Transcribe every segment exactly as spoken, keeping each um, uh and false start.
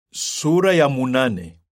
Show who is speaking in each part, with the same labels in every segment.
Speaker 1: Sura ya munane.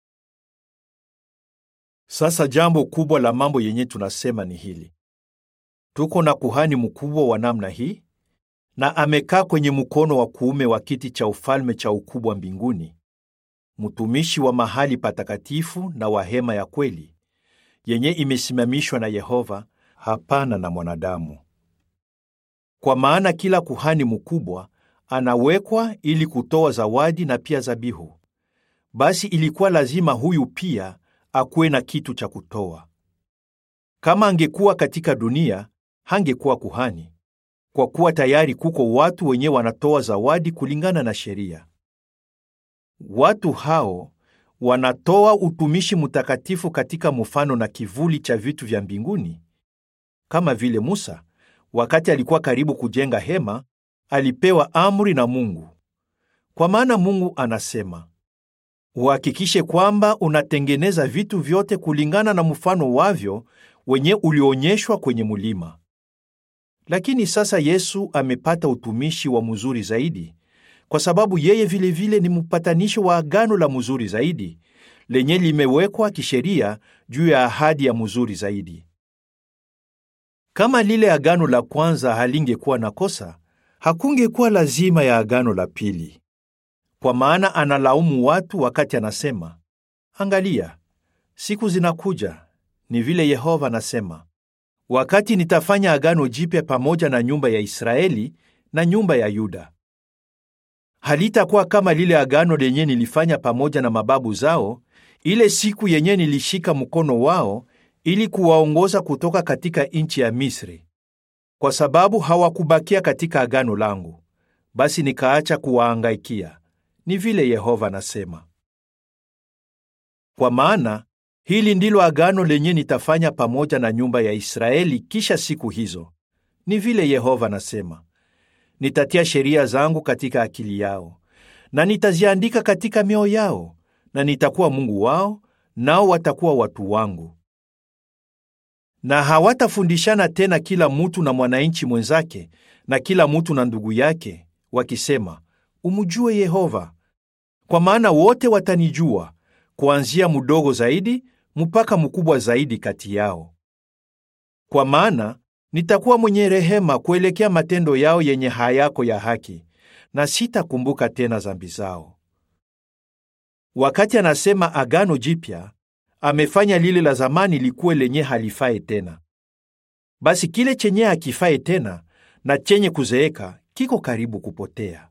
Speaker 1: Sasa jambo kubwa la mambo yenye tunasema ni hili. Tuko na kuhani mkubwa wa namna hii, na amekaa kwenye mkono wa kuume wa kiti cha ufalme cha ukubwa mbinguni, mtumishi wa mahali patakatifu na wa hema ya kweli, yenye imesimamishwa na Yehova, hapana na mwanadamu. Kwa maana kila kuhani mkubwa anawekwa ili kutoa zawadi na pia zabihu. Basi ilikuwa lazima huyu pia akuwe na kitu cha kutoa. Kama angekuwa katika dunia, hangekuwa kuhani, kwa kuwa tayari kuko watu wenye wanatoa zawadi kulingana na sheria. Watu hao wanatoa utumishi mtakatifu katika mfano na kivuli cha vitu vya mbinguni. Kama vile Musa, wakati alikuwa karibu kujenga hema, alipewa amri na Mungu. Kwa maana Mungu anasema, uhakikishe kwamba unatengeneza vitu vyote kulingana na mfano wavyo wenye ulionyeshwa kwenye mulima. Lakini sasa Yesu amepata utumishi wa mzuri zaidi, kwa sababu yeye vile vile ni mpatanishi wa agano la mzuri zaidi, lenye limewekwa kisheria juu ya ahadi ya mzuri zaidi. Kama lile agano la kwanza halingekuwa na kosa, hakungekuwa lazima ya agano la pili. Kwa maana analaumu watu wakati anasema, angalia, siku zinakuja, ni vile Yehova anasema, wakati nitafanya agano jipya pamoja na nyumba ya Israeli na nyumba ya Yuda. Halitakuwa kama lile agano lenye nilifanya pamoja na mababu zao, ile siku yenye nilishika mkono wao ili kuwaongoza kutoka katika nchi ya Misri. Kwa sababu hawakubakia katika agano langu, basi nikaacha kuwaangaikia. Ni vile Yehova anasema. Kwa maana hili ndilo agano lenye nitafanya pamoja na nyumba ya Israeli kisha siku hizo. Ni vile Yehova anasema, nitatia sheria zangu katika akili yao, na nitaziandika katika mioyo yao, na nitakuwa Mungu wao, nao watakuwa watu wangu. Na hawatafundishana tena kila mtu na mwananchi mwenzake, na kila mtu na ndugu yake, wakisema, umjue Yehova. Kwa maana wote watanijua, kuanzia mdogo zaidi mpaka mkubwa zaidi kati yao. Kwa maana nitakuwa mwenye rehema kuelekea matendo yao yenye hayako ya haki, na sitakumbuka tena dhambi zao. Wakati anasema agano jipya, amefanya lile la zamani likuwe lenye halifai tena. Basi kile chenye hakifai tena na chenye kuzeeka kiko karibu kupotea.